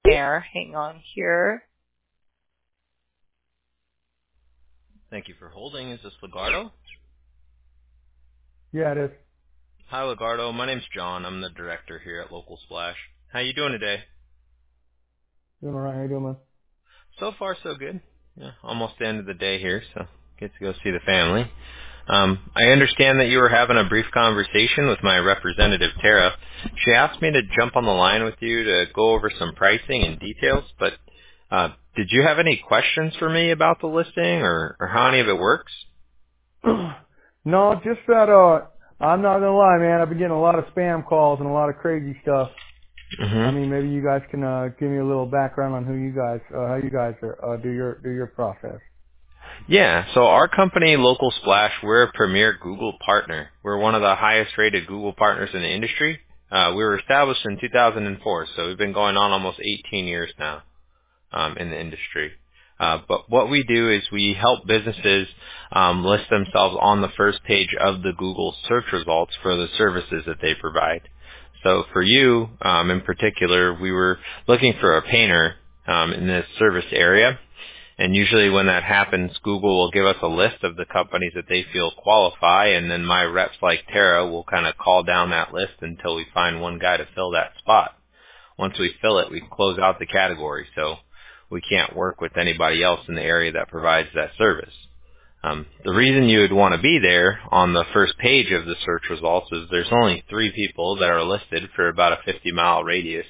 there. Hang on here. Thank you for holding. Is this Legardo? Yeah, it is. Hi, Legardo. My name's John. I'm the director here at Local Splash. How you doing today? Doing all right. How you doing, man? So far, so good. Yeah, almost the end of the day here, so get to go see the family. I understand that you were having a brief conversation with my representative, Tara. She asked me to jump on the line with you to go over some pricing and details, but did you have any questions for me about the listing or how any of it works? No, just that, I'm not gonna lie, man. I've been getting a lot of spam calls and a lot of crazy stuff. I Mm-hmm. mean, maybe you guys can, give me a little background on who you guys, how you guys are, do your process. Yeah, so our company, Local Splash, we're a premier Google partner. We're one of the highest rated Google partners in the industry. We were established in 2004, so we've been going on almost 18 years now in the industry. But what we do is we help businesses list themselves on the first page of the Google search results for the services that they provide. So for you, in particular, we were looking for a painter in this service area. And usually when that happens, Google will give us a list of the companies that they feel qualify, and then my reps like Tara will kind of call down that list until we find one guy to fill that spot. Once we fill it, we close out the category, so we can't work with anybody else in the area that provides that service. The reason you would want to be there on the first page of the search results is there's only 3 people that are listed for about a 50-mile radius,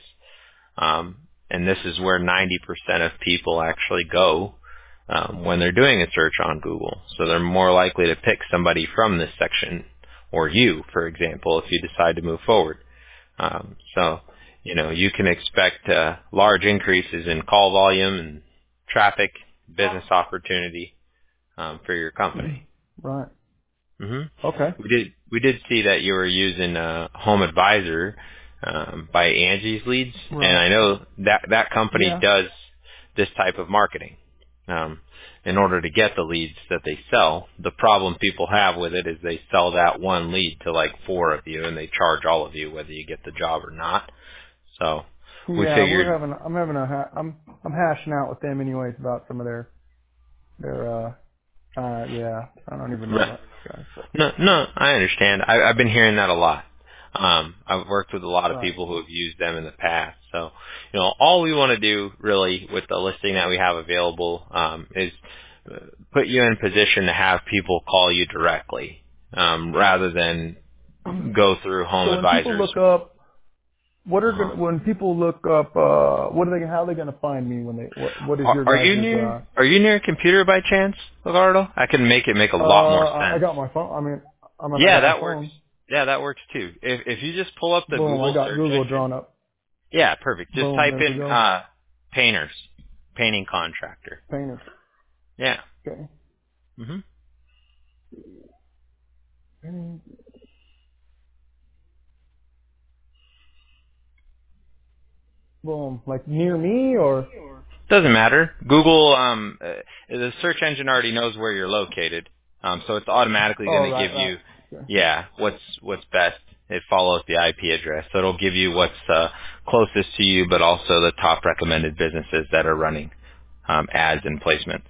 and this is where 90% of people actually go when they're doing a search on Google. So they're more likely to pick somebody from this section, or you, for example, if you decide to move forward. So, you can expect large increases in call volume and traffic, business opportunity for your company. Right. hmm Okay. We did see that you were using Home Advisor by Angie's Leads, Right. and I know that company does this type of marketing in order to get the leads that they sell. The problem people have with it is they sell that one lead to like 4 of you, and they charge all of you whether you get the job or not. So we Yeah, figured, I'm hashing out with them anyways about some of their, I don't even know that guy. But, no, I understand. I've been hearing that a lot. I've worked with a lot of right. people who have used them in the past. So, all we want to do really with the listing that we have available is put you in position to have people call you directly rather than go through home So when people advisors. look up, Uh-huh. when people look up, how are they gonna find me when what is your Are you guys', near a computer by chance, Legardo? I can make it make a lot more I sense. got my phone. I Yeah, got my that works. phone. Yeah, that works too. If you just pull up the Boom, I Google got search Google engine. drawn up. Yeah, perfect. Just Boom, type there we in go. painters, painting contractor. Painters. Yeah. Okay. Mhm. Boom, like near me or? Doesn't matter. Google, the search engine already knows where you're located, so it's automatically Oh, going to right, give right. you, Okay. yeah, what's best. It follows the IP address, so it'll give you what's closest to you, but also the top recommended businesses that are running ads and placements.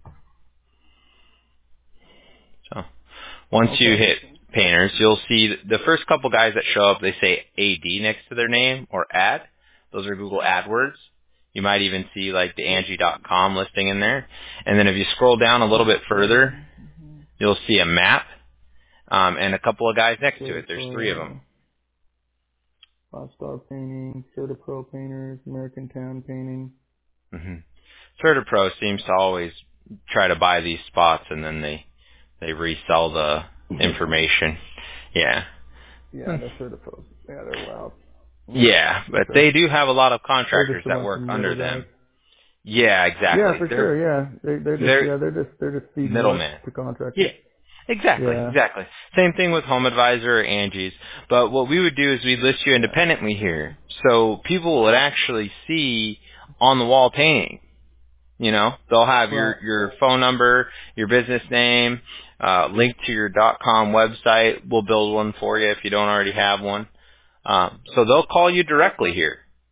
So once you Okay. hit painters, you'll see the first couple guys that show up. They say AD next to their name or ad. Those are Google AdWords. You might even see like the Angie.com listing in there. And then if you scroll down a little bit further, you'll see a map and a couple of guys next to it. There's 3 of them. Certified, 5-star painting, Certipro painters, American Town painting. Mm-hmm. CertaPro seems to always try to buy these spots and then they resell the information. Yeah. Yeah, they're Certipros. Yeah, they're loud. Yeah. Yeah, but Okay. they do have a lot of They're contractors just a that bunch of work under middle guys. them. Yeah, Yeah, exactly. for They're sure. Yeah, they're they're just feeding work middlemen. to contractors. Yeah, exactly, Yeah. exactly. Same thing with Home Advisor or Angie's. But what we would do is we'd list you Yeah. independently here, so people would actually see on the wall painting. They'll have Right. your phone number, your business name, link to your .com website. We'll build one for you if you don't already have one. So they'll call you directly here.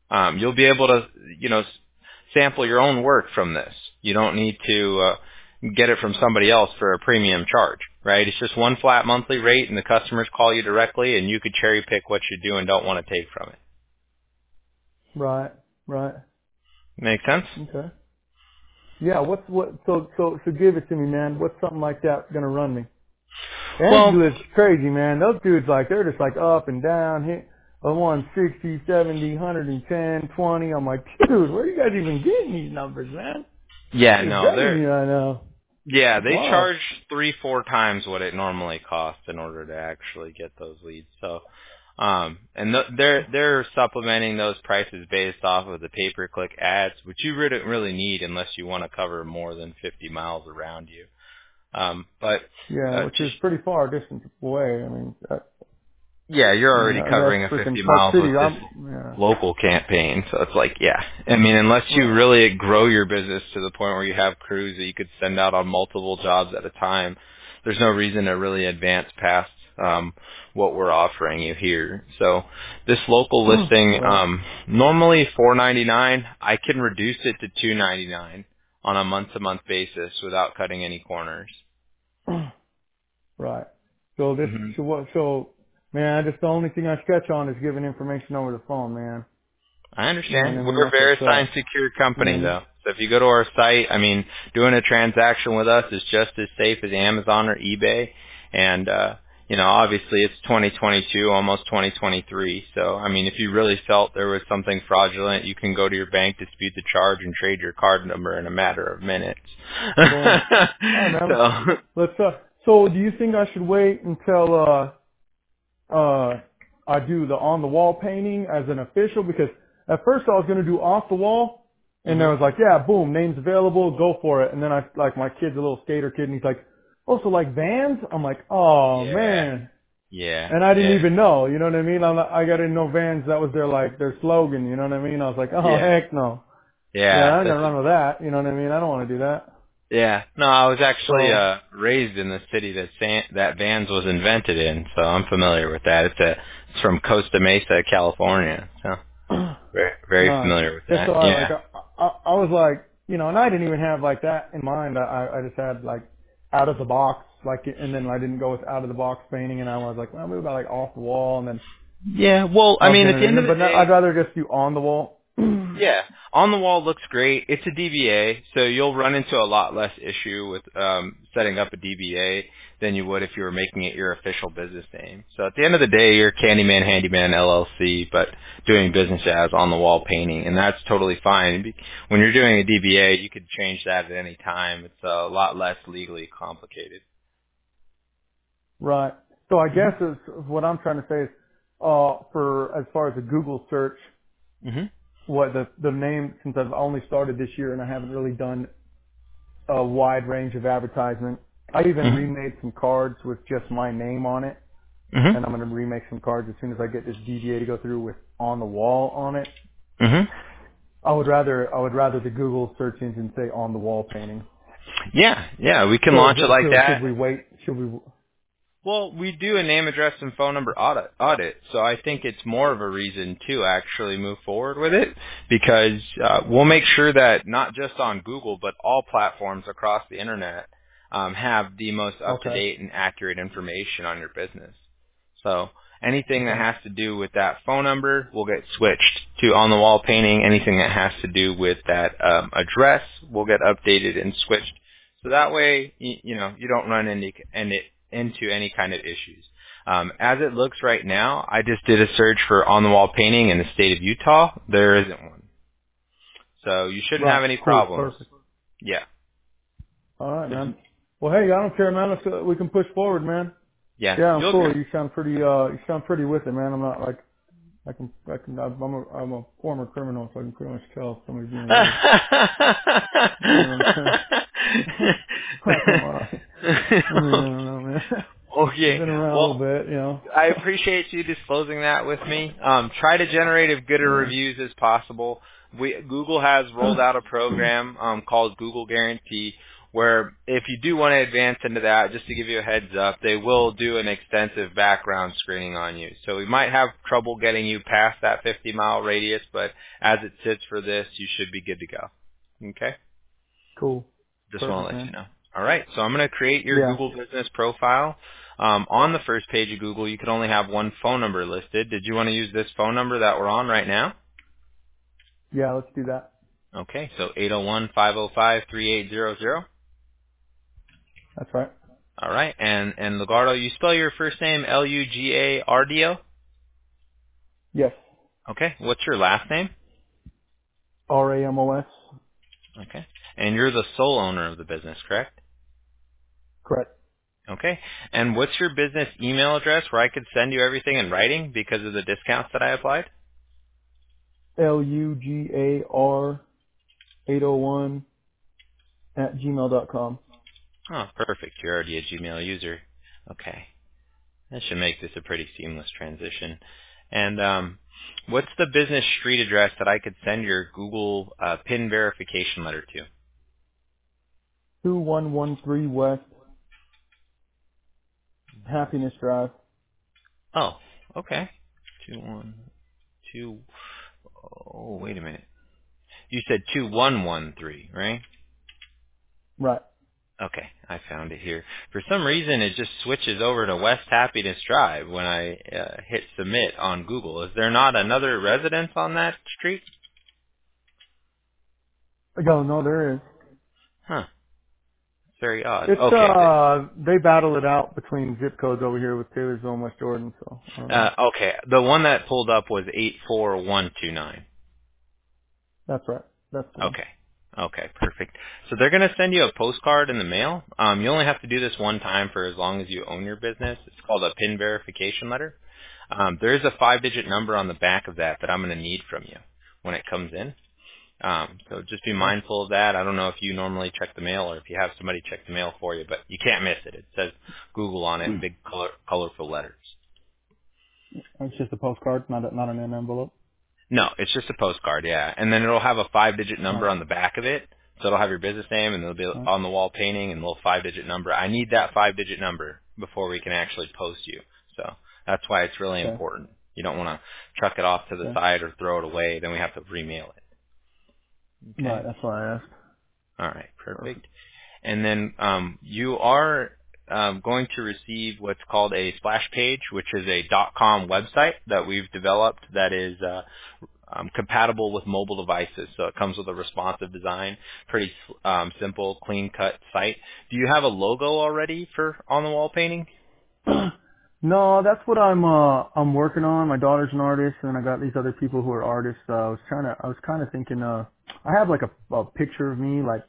You'll be able to, sample your own work from this. You don't need to get it from somebody else for a premium charge, right? It's just one flat monthly rate, and the customers call you directly, and you could cherry pick what you do and don't want to take from it. Right. Make sense? Okay. Yeah. So give it to me, man. What's something like that gonna run me? Andrew is crazy, man. Those dudes, they're just up and down. Hit a 160, 70, 110, 20. I'm like, dude, where are you guys even getting these numbers, man? Yeah, no, they're. I know. Yeah, they charge 3-4 times what it normally costs in order to actually get those leads. So, and they're supplementing those prices based off of the pay-per-click ads, which you wouldn't really need unless you want to cover more than 50 miles around you. But which is pretty far distance away. I mean, yeah, you're already covering a 50 miles with this local campaign, so it's I mean, unless you really grow your business to the point where you have crews that you could send out on multiple jobs at a time, there's no reason to really advance past what we're offering you here. So this local listing, normally $4.99, I can reduce it to $2.99 on a month-to-month basis without cutting any corners. Right. So this, man, just the only thing I sketch on is giving information over the phone, man. I understand. We're a VeriSign secure company, though. So if you go to our site, I mean, doing a transaction with us is just as safe as Amazon or eBay. And, obviously it's 2022, almost 2023. So, I mean, if you really felt there was something fraudulent, you can go to your bank, dispute the charge, and trade your card number in a matter of minutes. Cool. All right, so do you think I should wait until I do the on-the-wall painting as an official? Because at first I was going to do off-the-wall, and I was like, yeah, boom, name's available, go for it. And then my kid's a little skater kid, and he's like, oh, so Vans? I'm like, oh, man. Yeah. And I didn't even know, you know what I mean? I didn't know Vans, that was their slogan, you know what I mean? I was like, heck no. Yeah, I'm going to run with that, you know what I mean? I don't want to do that. Yeah. No, I was actually raised in the city that Vans was invented in, so I'm familiar with that. It's from Costa Mesa, California. So very familiar with that. So I was like, and I didn't even have that in mind. I just had out of the box, and then I didn't go with out of the box painting, and I was like, well, maybe about off the wall, and then. Yeah. Well, I mean, at the end of the day, I'd rather just do on the wall. Yeah, on the wall looks great. It's a DBA, so you'll run into a lot less issue with setting up a DBA than you would if you were making it your official business name. So at the end of the day, you're Candyman Handyman LLC, but doing business as on the wall painting, and that's totally fine. When you're doing a DBA, you could change that at any time. It's a lot less legally complicated. Right. So I guess what I'm trying to say is, for as far as a Google search. Mm-hmm. What the name, since I've only started this year and I haven't really done a wide range of advertisement. I even remade some cards with just my name on it, and I'm going to remake some cards as soon as I get this DBA to go through with on the wall on it. I would rather the Google search engine say on the wall painting. Yeah, we can launch it like that. Should we wait? Well, we do a name, address, and phone number audit, so I think it's more of a reason to actually move forward with it, because we'll make sure that not just on Google, but all platforms across the internet have the most up-to-date and accurate information on your business. So anything that has to do with that phone number will get switched to on-the-wall painting. Anything that has to do with that address will get updated and switched. So that way, you don't run into any kind of issues. As it looks right now, I just did a search for on-the-wall painting in the state of Utah. There isn't one. So you shouldn't have any problems. Perfect. Yeah. All right, man. Well, hey, I don't care, man. We can push forward, man. Yeah. Yeah, I'm cool. You sound pretty with it, man. I'm not like, I'm a former criminal, so I can pretty much tell somebody's being weird. I don't know, man. Okay. Been around a little bit, I appreciate you disclosing that with me. Try to generate as good a reviews as possible. Google has rolled out a program called Google Guarantee, where if you do want to advance into that, just to give you a heads up, they will do an extensive background screening on you. So we might have trouble getting you past that 50-mile radius, but as it sits for this, you should be good to go. Okay? Cool. Just Perfect, want to let man. you know. All right, so I'm going to create your Google business profile. On the first page of Google, you can only have one phone number listed. Did you want to use this phone number that we're on right now? Yeah, let's do that. Okay, so 801-505-3800. That's right. All right, and Lugardo, you spell your first name Lugardo? Yes. Okay, what's your last name? Ramos. Okay, and you're the sole owner of the business, correct? Correct. Okay, and what's your business email address where I could send you everything in writing because of the discounts that I applied? LUGAR801@gmail.com. Oh, perfect. You're already a Gmail user. Okay. That should make this a pretty seamless transition. And what's the business street address that I could send your Google PIN verification letter to? 2113 West Happiness Drive. Oh, okay. 212. Oh, wait a minute. You said 2113, right? Right. Okay, I found it here. For some reason, it just switches over to West Happiness Drive when I hit submit on Google. Is there not another residence on that street? No, there is. Huh. Very odd. It's Okay. they battle it out between zip codes over here with Taylorsville and West Jordan, so I don't know. Okay. The one that pulled up was 84129. That's right. That's the one. Okay. Okay, perfect. So they're going to send you a postcard in the mail. You only have to do this one time for as long as you own your business. It's called a PIN verification letter. There is a 5-digit number on the back of that I'm going to need from you when it comes in. So just be mindful of that. I don't know if you normally check the mail or if you have somebody check the mail for you, but you can't miss it. It says Google on it in big colorful letters. It's just a postcard, not an envelope. No, it's just a postcard, yeah. And then it'll have a 5-digit number Right. on the back of it. So it'll have your business name and there'll be Right. on the wall painting and a little 5-digit number. I need that 5-digit number before we can actually post you. So that's why it's really Okay. important. You don't want to chuck it off to the Okay. side or throw it away. Then we have to remail it. Okay. Right. That's why I asked. All right. Perfect. And then you are going to receive what's called a splash page, which is a .com website that we've developed that is compatible with mobile devices. So it comes with a responsive design, pretty simple, clean-cut site. Do you have a logo already for on-the-wall painting? No, that's what I'm working on. My daughter's an artist, and I got these other people who are artists. I was kind of thinking. I have like a picture of me, like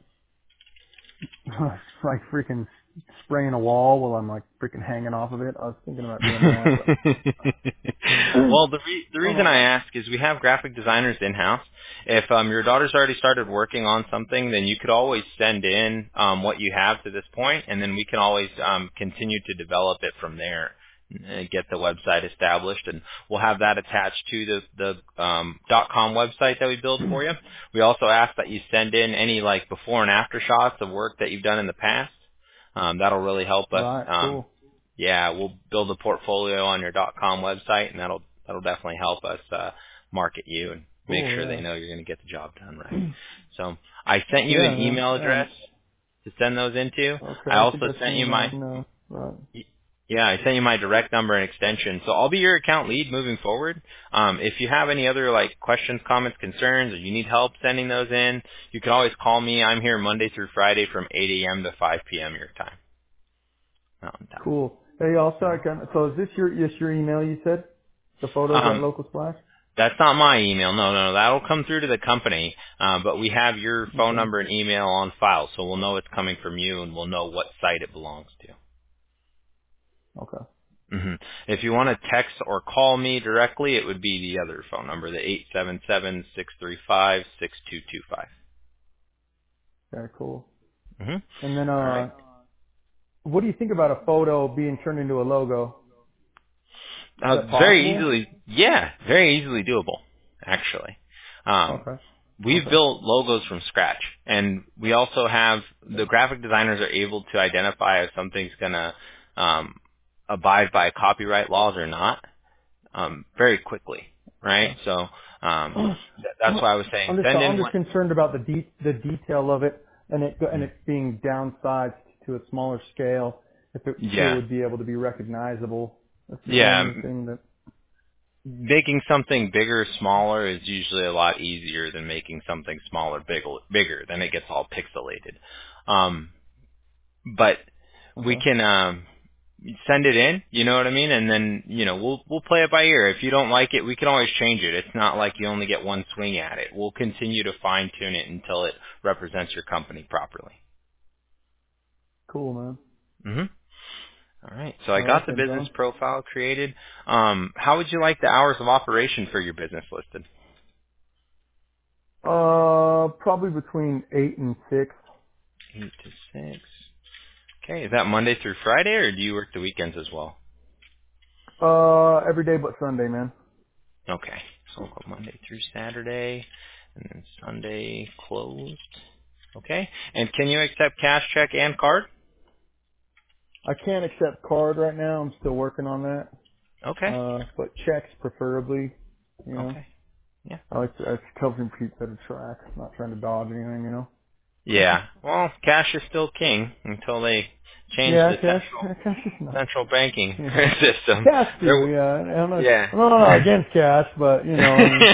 like freaking spraying a wall while I'm like freaking hanging off of it. I was thinking about doing that, but Well, the reason I ask is we have graphic designers in-house. If your daughter's already started working on something, then you could always send in what you have to this point, and then we can always continue to develop it from there and get the website established, and we'll have that attached to the .com website that we build for you. We also ask that you send in any like before and after shots of work that you've done in the past. That'll really help us. right, cool. Yeah, we'll build a portfolio on your .com website, and that'll definitely help us market you and make sure they know you're going to get the job done right. So I sent you an email address to send those into. Okay, I I think also I've sent seen you that. my No, right. yeah, I sent you my direct number and extension. So I'll be your account lead moving forward. If you have any other like questions, comments, concerns, or you need help sending those in, you can always call me. I'm here Monday through Friday from 8 a.m. to 5 p.m. your time. Mountain time. Cool. Hey, also, so is this your email you said? The photos at Local Splash? That's not my email. No. That'll come through to the company. But we have your phone Okay. number and email on file, so we'll know it's coming from you, and we'll know what site it belongs to. Okay. hmm If you want to text or call me directly, it would be the other phone number, the 877-635-6225. Very cool. Mm-hmm. And then, All right. what do you think about a photo being turned into a logo? Is that Very possible? easily, very easily doable, actually. Okay. we've Okay. built logos from scratch, and we also have the graphic designers are able to identify if something's gonna abide by copyright laws or not very quickly, right? Okay. So that's why I was saying send I'm in just what. concerned about the detail of it and it being downsized to a smaller scale. If it still Yeah, would be able to be recognizable. That's the yeah. only thing that. Making something bigger, smaller is usually a lot easier than making something smaller, bigger. Then it gets all pixelated. But we Okay. can send it in, you know what I mean, and then we'll play it by ear. If you don't like it, we can always change it. It's not like you only get one swing at it. We'll continue to fine tune it until it represents your company properly. Cool, man. Mhm. All right. So I All right got the then, business Don. profile created. How would you like the hours of operation for your business listed? Probably between 8 and 6. 8 to 6. Okay. Is that Monday through Friday, or do you work the weekends as well? Every day but Sunday, man. Okay. So we'll go Monday through Saturday, and then Sunday closed. Okay. And can you accept cash, check, and card? I can't accept card right now. I'm still working on that. Okay. But checks preferably, you know. Okay. Yeah. I like to help him keep better track. I'm not trying to dodge anything, you know. Yeah. Well, cash is still king until they change Yeah, the cash is nice. central banking Yeah. system. Cash too, There, yeah. yeah. I'm not against cash, but you know, I mean.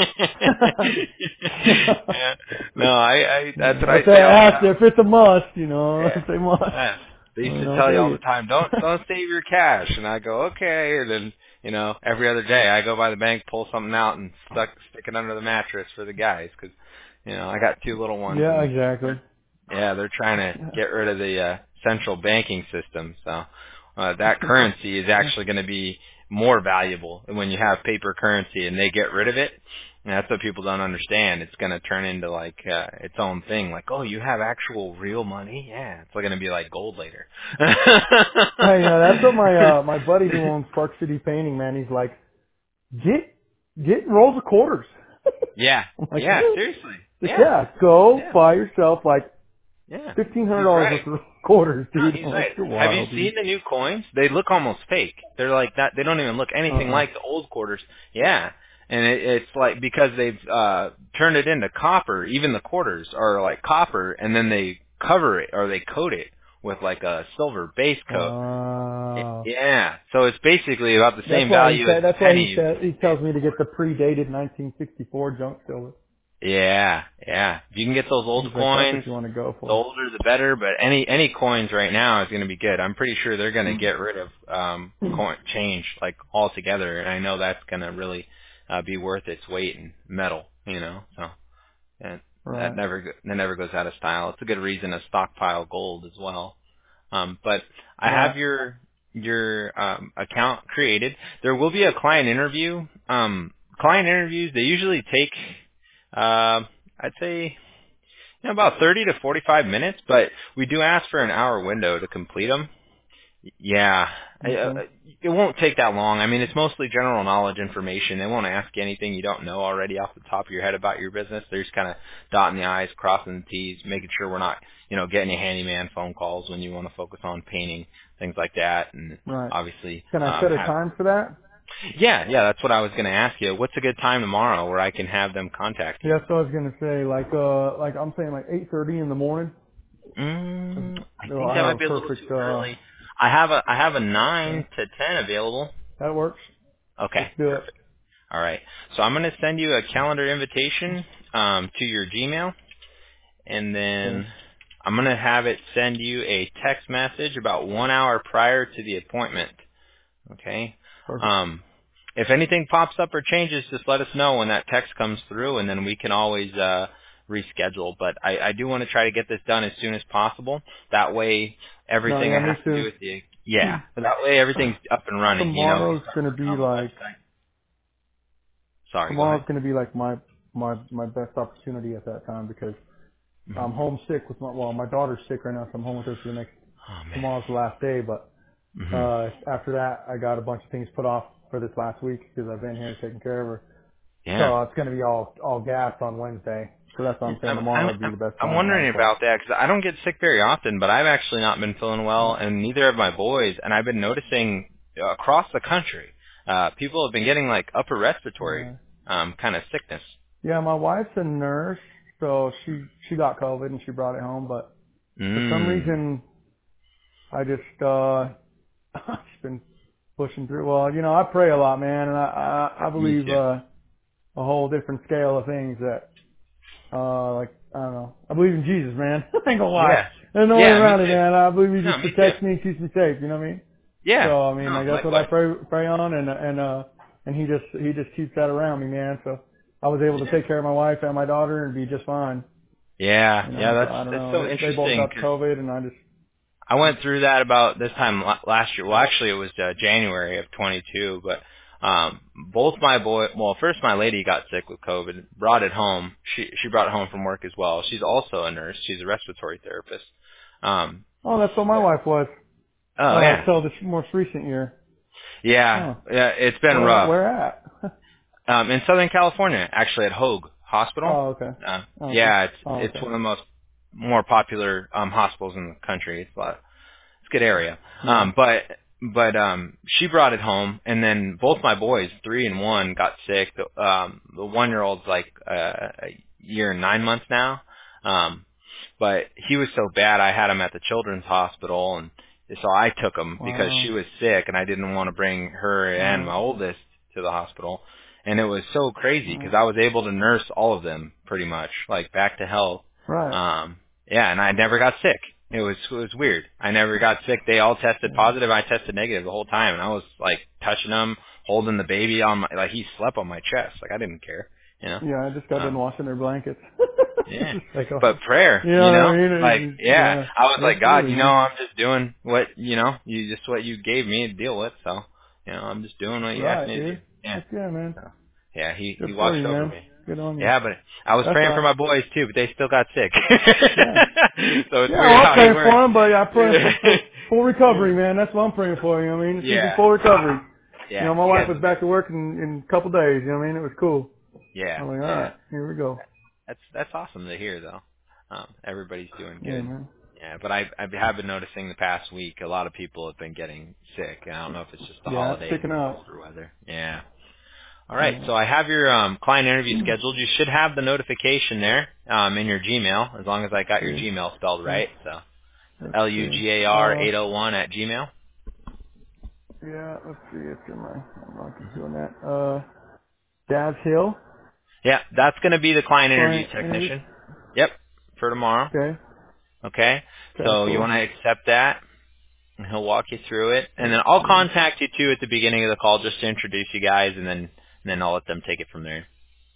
Yeah. No, I that's what I If they say all the ask time. if it's a must, you know, Yeah. if they must, Yeah. They used you to know, tell you all take the it. time, don't save your cash, and I go, okay, and then every other day I go by the bank, pull something out, and stick it under the mattress for the guys, because I got two little ones, Yeah, and exactly. they're trying to Yeah. get rid of the central banking system. So that currency is actually going to be more valuable when you have paper currency and they get rid of it. And that's what people don't understand. It's going to turn into like its own thing. Like, oh, you have actual real money? Yeah, it's going to be like gold later. Hey, that's what my buddy who owns Park City Painting, man, he's like, get rolls of quarters. Yeah, I'm like, yeah, what? seriously, He's like, yeah, yeah, go yeah, buy yourself like yeah. He's $1,500 right. worth of quarters, No, dude. he's I'm like, right. you're Have you wild, dude. seen the new coins? They look almost fake. They're like that. They don't even look anything like the old quarters. Yeah, and it's like because they've turned it into copper. Even the quarters are like copper, and then they cover it or they coat it with like a silver base coat. Wow. Yeah, so it's basically about the same value as the That's why pennies. he tells me to get the predated 1964 junk silver. Yeah, yeah. If you can get those old He's like, that's coins, what you want to go the for. older the better. But any coins right now is going to be good. I'm pretty sure they're going to get rid of coin change like altogether, and I know that's going to really be worth its weight in metal. So and Right. that never goes out of style. It's a good reason to stockpile gold as well. But I have Right. your account created. There will be a client interview. Client interviews, they usually take I'd say about 30 to 45 minutes, but we do ask for an hour window to complete them. Yeah, Okay. it won't take that long. I mean, it's mostly general knowledge information. They won't ask you anything you don't know already off the top of your head about your business. They're just kind of dotting the I's, crossing the T's, making sure we're not, getting a handyman phone calls when you want to focus on painting, things like that, and Right. obviously Can I set a time for that? yeah, that's what I was going to ask you. What's a good time tomorrow where I can have them contact you? Yeah, that's what I was gonna say. Like I'm saying, like 8:30 in the morning. I No, think I that have might a be a little perfect. too early. I have a 9 to 10 available. That works. Okay, Let's do it. perfect. All right. So I'm going to send you a calendar invitation to your Gmail, and Okay. then I'm going to have it send you a text message about 1 hour prior to the appointment. Okay. Perfect. If anything pops up or changes, just let us know when that text comes through, and then we can always reschedule. But I do want to try to get this done as soon as possible. That way, No, everything yeah, I me have to do too. with the that way everything's up and running. You Tomorrow's start gonna working be on the like website. Sorry, go ahead. my best opportunity at that time because Hmm. I'm homesick with my daughter's sick right now, so I'm home with her for the next. Oh man. Tomorrow's the last day, but Hmm. after that, I got a bunch of things put off for this last week because I've been here taking care of her. Yeah. So it's going to be all gas on Wednesday. So that's what I'm saying. Tomorrow would be the best I'm time, 9 wondering o'clock. about that because I don't get sick very often, but I've actually not been feeling well, and neither have my boys. And I've been noticing across the country, people have been getting like upper respiratory kind of sickness. Yeah, my wife's a nurse, so she got COVID and she brought it home. But for some reason, I just I've just been pushing through. Well, I pray a lot, man, and I Me believe too. a whole different scale of things that like I don't know. I believe in Jesus, man. I ain't gonna lie. Yeah. There's no way Yeah, me around it, too. man. I believe He No, just me too. protects me and keeps me safe. You know what I mean? Yeah. So I mean, No, like that's what I likewise. pray on, and he just keeps that around me, man. So I was able to take care of my wife and my daughter and be just fine. Yeah, yeah, So I don't that's know. so They both interesting got 'cause COVID, and I just I went through that about this time last year. Well, actually, it was January of 22. But both my well, first my lady got sick with COVID, brought it home. She brought it home from work as well. She's also a nurse. She's a respiratory therapist. Um, oh, that's what my but, wife was. oh yeah, So this most recent year. yeah, Oh, yeah. It's been rough. where at? In Southern California, actually at Hoag Hospital. Oh, okay. Okay. Yeah, Oh, it's okay. one of the more popular hospitals in the country. It's a good area. Yeah. But she brought it home, and then both my boys, 3 and 1, got sick. The 1-year-old's like a year and 9 months now. But he was so bad, I had him at the children's hospital, and so I took him because she Wow. was sick, and I didn't want to bring her and my Right. oldest to the hospital. And it was so crazy Right. because I was able to nurse all of them pretty much, like back to health. Right. Yeah, and I never got sick. It was weird. I never got sick. They all tested Yeah. positive. I tested negative the whole time, and I was like touching them, holding the baby on my he slept on my chest. Like I didn't care, you know. Yeah, I just got done Um, washing their blankets. yeah. Just like, But prayer, you know what I like, mean? yeah, Yeah, I was like, God, absolutely, man. I'm just doing what, you just what you gave me to deal with. So, I'm just doing what you asked Right, me to do. dude. Yeah. Heck yeah, man. So, yeah, he Good for watched you, over man. me. Good on you. Yeah, but I was That's praying for right. my boys too, but they still got sick. Yeah. So it's Yeah, weird well, I'm how he praying works. for him, but I'm praying for full recovery, man. That's what I'm praying for. You know what I mean? It's easy Yeah. full recovery. Yeah. My You wife guys was will get. back to work in a couple days. You know what I mean? It was cool. Yeah. I'm like, all Yeah. right, here we go. That's awesome to hear though. Everybody's doing Yeah, good. man. Yeah, but I have been noticing the past week a lot of people have been getting sick. And I don't know if it's just the Yeah, it's holidays picking or up. colder weather. Yeah. All right, Yeah. so I have your client interview scheduled. You should have the notification there in your Gmail, as long as I got your See. Gmail spelled Let's right. So let's see. LUGAR801 at Gmail. Yeah, let's see if I'm not doing that. Daz Hill, Yeah, that's going to be the client interview client interview. technician. Yep, for tomorrow. Okay. Okay, Okay, so you cool. want to accept that, and he'll walk you through it, and Let's then I'll see. contact you too at the beginning of the call just to introduce you guys, and then I'll let them take it from there.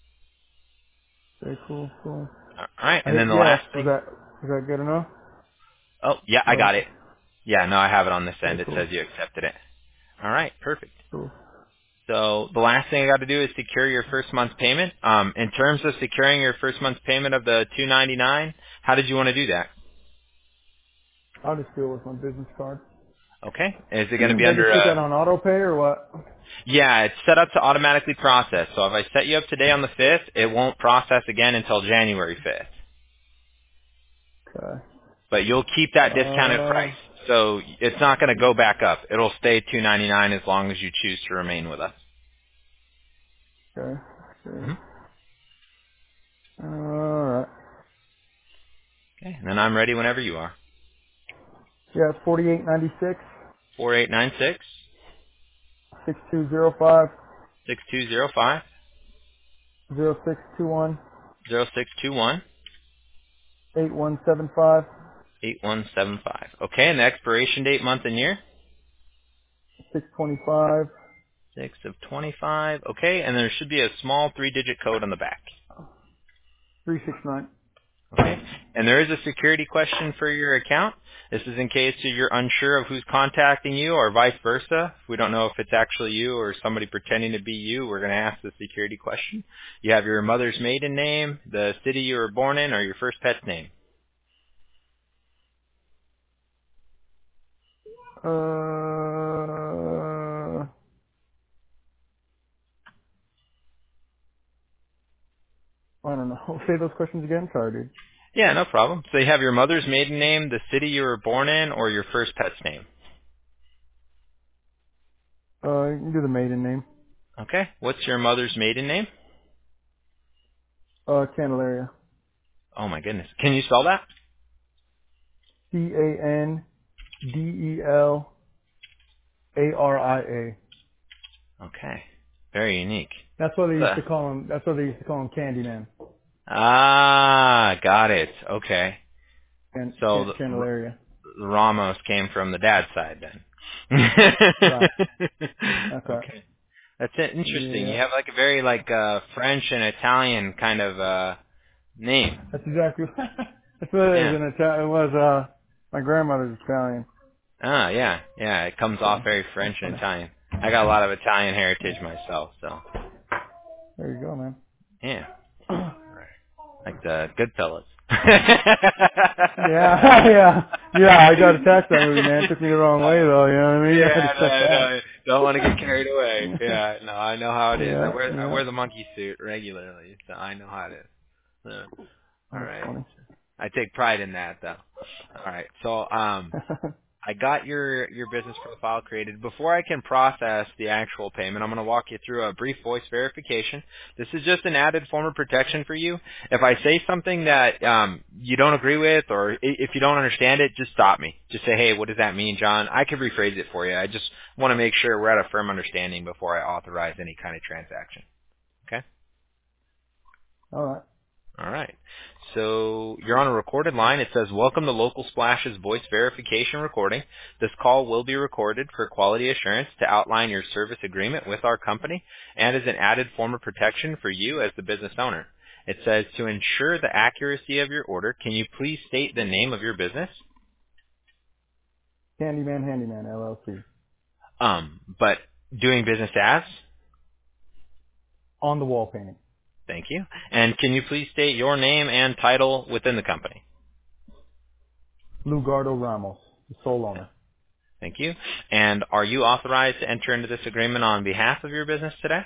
Okay, cool. All right, I and hit then the yes. last Was thing. that good enough? Oh, yeah, I Or got it. Yeah, no, I have it on this end. okay, It cool. says you accepted it. All right, perfect. Cool. So the last thing I got to do is secure your first month's payment. In terms of securing your first month's payment of the $299, how did you want to do that? I'll just do it with my business card. Okay. Is it going to be They under just put that a? on auto pay or what? Yeah, it's set up to automatically process. So if I set you up today on the 5th, it won't process again until January 5th. Okay. But you'll keep that discounted Uh. price. So it's not going to go back up. It'll stay $299 as long as you choose to remain with us. Okay. Okay. hmm All right. Okay. And then I'm ready whenever you are. Yeah, it's 4896 4896 6205 6205 0621 0621 8175 8175. Okay, and the expiration date, month and year? 625 6 of 25. Okay, and there should be a small 3-digit code on the back. 369. Okay, and there is a security question for your account. This is in case you're unsure of who's contacting you or vice versa. If we don't know if it's actually you or somebody pretending to be you, we're going to ask the security question. You have your mother's maiden name, the city you were born in, or your first pet's name. Uh, I don't know. Say those questions again. Sorry, dude. Yeah, no problem. So you have your mother's maiden name, the city you were born in, or your first pet's name? You can do the maiden name. Okay. What's your mother's maiden name? Candelaria. Oh my goodness. Can you spell that? Candelia. Okay. Very unique. That's what they used The- to call him. That's what they used to call him, Candyman. Got it. Okay. And So Candelaria. the Ramos came from the dad's side then. Right. That's right. Okay. That's it. Interesting. You Yeah. have like a very French and Italian kind of name. That's exactly. That's what it is. Yeah. In Italian. It was my grandmother's Italian. Ah, yeah. Yeah, it comes off So very that's French and funny. Italian. I got a lot of Italian heritage myself, so There you go, man. yeah. Right. Like the Goodfellas. Yeah. I got attached to that movie, man. It took me the wrong way, though. You know what I mean? I had to Yeah, cut that. no. Don't want to get carried away. Yeah, no, I know how it is. I Yeah. wear the monkey suit regularly, so I know how it is. So, all That's right. funny. I take pride in that, though. All right. So, I got your business profile created. Before I can process the actual payment, I'm going to walk you through a brief voice verification. This is just an added form of protection for you. If I say something that you don't agree with, or if you don't understand it, just stop me. Just say, hey, what does that mean, John? I can rephrase it for you. I just want to make sure we're at a firm understanding before I authorize any kind of transaction. Okay? All right. All right. So you're on a recorded line. It says, welcome to Local Splash's voice verification recording. This call will be recorded for quality assurance to outline your service agreement with our company and as an added form of protection for you as the business owner. It says, to ensure the accuracy of your order, can you please state the name of your business? Candyman Handyman LLC. But doing business as? On the wall painting. Thank you. And can you please state your name and title within the company? Lugardo Ramos, the sole owner. Thank you. And are you authorized to enter into this agreement on behalf of your business today?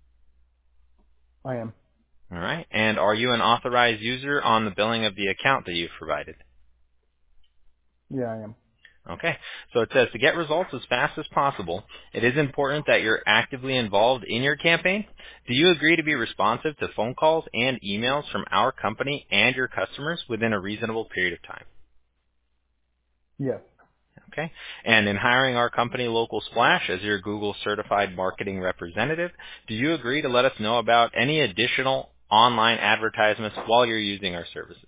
I am. All right. And are you an authorized user on the billing of the account that you've provided? Yeah, I am. Okay. So it says to get results as fast as possible, it is important that you're actively involved in your campaign. Do you agree to be responsive to phone calls and emails from our company and your customers within a reasonable period of time? Yes. Okay. And in hiring our company, Local Splash, as your Google certified marketing representative, do you agree to let us know about any additional online advertisements while you're using our services?